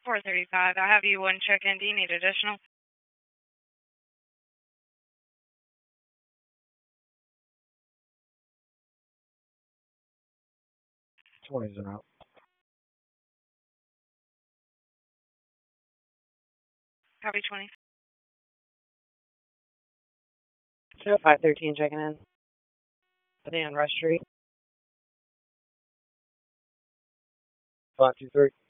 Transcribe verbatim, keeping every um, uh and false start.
four thirty-five. I have you one check-in. Do you need additional? twenties are out. Copy twenty. So five thirteen checking in. Sitting on Rush Street. five two three.